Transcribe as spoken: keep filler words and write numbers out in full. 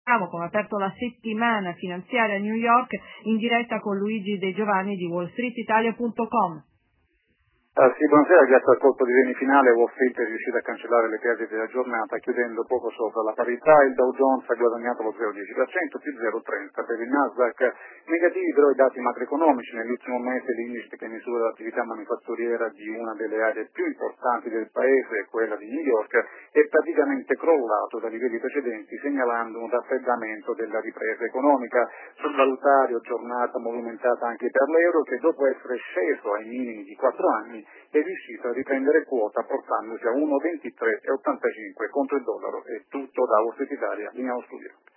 come ha aperto la settimana finanziaria a New York in diretta con Luigi De Giovanni di wall street italia punto com. Ah, sì, buonasera. Grazie al colpo di semifinale Wall Street è riuscita a cancellare le perdite della giornata chiudendo poco sopra la parità. Il Dow Jones ha guadagnato lo zero virgola dieci per cento, più zero virgola trenta per il Nasdaq. Negativi però i dati macroeconomici. Nell'ultimo mese l'indice che misura l'attività manifatturiera di una delle aree più importanti del paese, quella di New York, è praticamente crollato dai livelli precedenti, segnalando un raffreddamento della ripresa economica. Sul valutario giornata movimentata anche per l'euro, che dopo essere sceso ai minimi di quattro anni è riuscito a riprendere quota portandosi a uno virgola ventitré e ottantacinque contro il dollaro. È tutto da Wall Street Italia, linea allo studio.